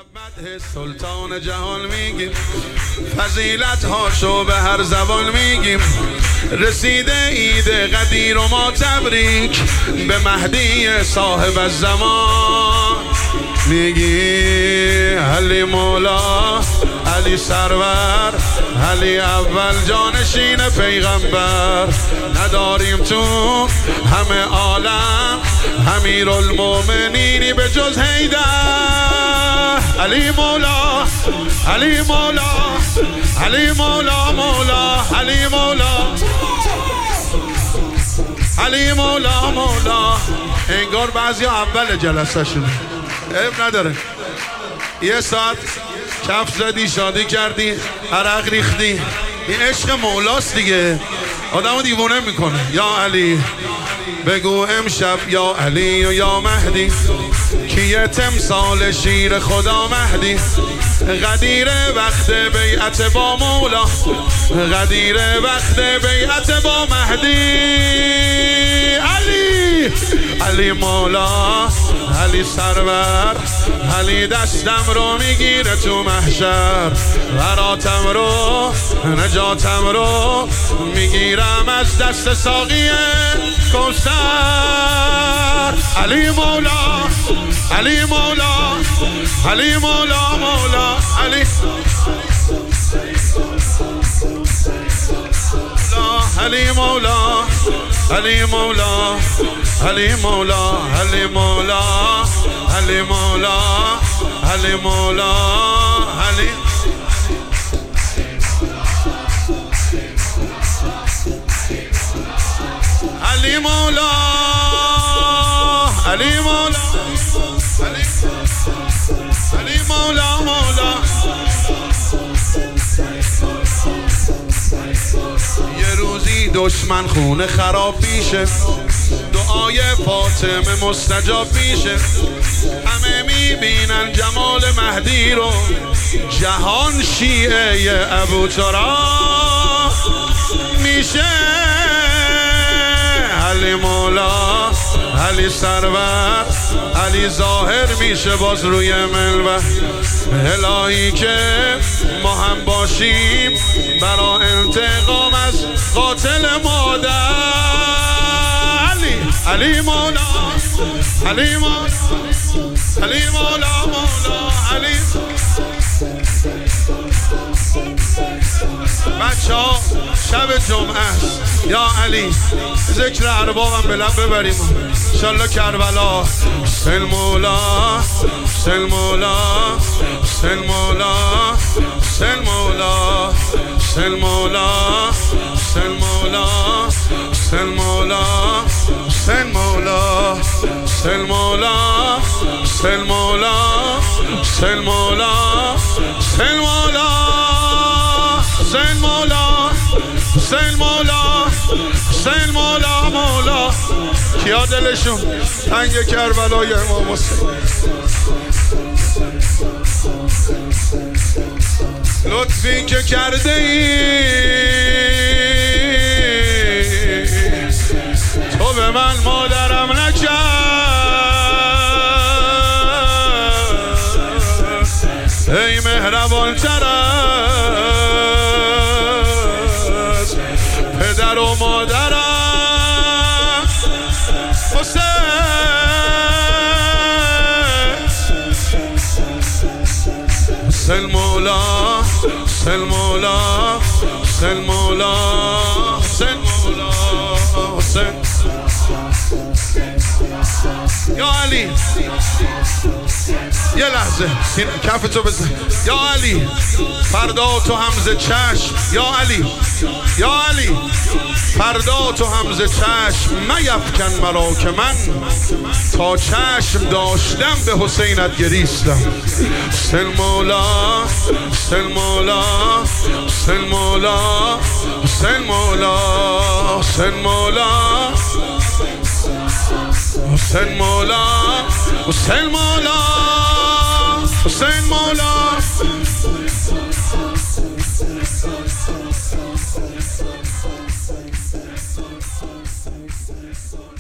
مدح سلطان جهان میگیم، فضیلت هاشو به هر زبان میگیم. رسیده عید قدیر و ما تبریک به مهدی صاحب الزمان میگی. علی مولا، علی سرور، علی اول جانشین پیغمبر. نداریم تو همه عالم امیرالمومنینی به جز حیدر. علی مولا، علی مولا، علی مولا، مولا علی مولا، علی مولا مولا. انگار بعضی اول جلسه شده، عیب نداره. یه ساعت کف زدی، شادی کردی، عرق ریختی، این عشق مولاست دیگه، آدمو دیوونه میکنه. یا علی بگو امشب یا علی و یا مهدی، کیه تمثال شیر خدا مهدی. غدیر وقت بیعت با مولا، غدیر وقت بیعت با مهدی. علی، علی مولا، علی سرور، علی دستم رو میگیره تو محشر. براتم رو، نجاتم رو میگیرم از دست ساقی کوثر. علی مولا، علی مولا، علی مولا مولا، علی علی مولا، علی مولا، علی مولا، علی مولا، علی مولا، علی مولا، علی علی مولا، علی مولا، علی مولا مولا. یه روزی دشمن خونه خراب میشه، دعای فاطمه مستجاب میشه. همه میبینن جمال مهدی رو، جهان شیعه ابوتراب میشه. علی مولا، علی سرور، علی ظاهر میشه باز روی منبر. الهی که ما هم باشیم برا انتقام از قاتل مادر. علی، علی مولا، علی مولا، علی مولا مولا، علی. بچه ها شب جمعه است، یا علی ذکر اربابم به لب ببریم انشالله. کربلا حسین مولا، حسین مولا، حسین مولا، حسین مولا، حسین مولا، حسین مولا، حسین مولا، حسین مولا، حسین مولا، حسین مولا، حسین مولا، حسین مولا، حسین مولا، حسین مولا، حسین مولا مولا. کیا دلشون تنگ کربلای امام حسین؟ لطفی که کرده ای تو به من مادرم نکرد. ای مهربان تر از پدر و مادرم حسین. حسین مولا، حسین مولا، حسین مولا، حسین مولا، حسین. یا علی یه لحظه کفتو بزن. یا علی فردا تو همز چشم. یا علی، یا علی فردا تو همز چشم میفکن مرا که من تا چشم داشتم به حسینت گریستم. حسین مولا، حسین مولا، حسین مولا، حسین مولا، حسین مولا، حسین مولا، حسین مولا، حسین مولا.